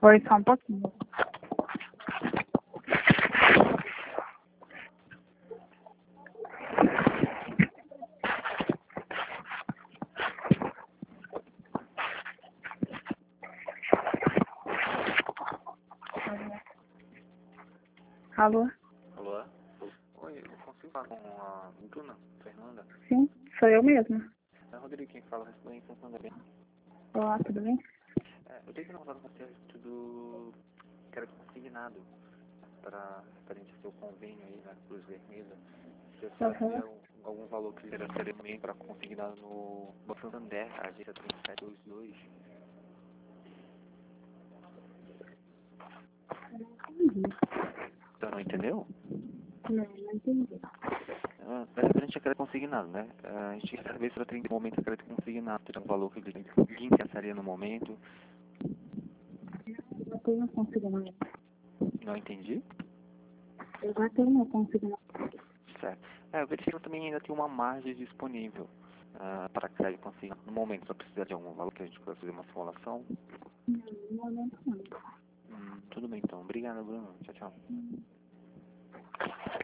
Oi, só um pouquinho. Alô? Alô? Oi, eu consigo falar com a Bruna, Fernanda? Sim, sou eu mesma. É o Rodrigo quem fala, responde em Fernanda bem. Olá, tudo bem? Eu tenho que falar com você do crédito consignado para a gente fazer o convênio aí na Cruz Vermelha. Se você havia algum valor que era também para consignado no Banco Santander, a agência 3722. Você não entendeu? Não entendi. É referente a crédito consignado, né? A gente quer saber se ela tem no momento a crédito consignado, tem um valor que ele interessaria no momento. Eu já tenho consignado. Não entendi? Eu já tenho consignado. Certo. Eu verifico também ainda tem uma margem disponível para crédito consignado. No momento, só precisa de algum valor que a gente possa fazer uma simulação. Não, no momento não. Tudo bem então. Obrigado, Bruno. Tchau, tchau.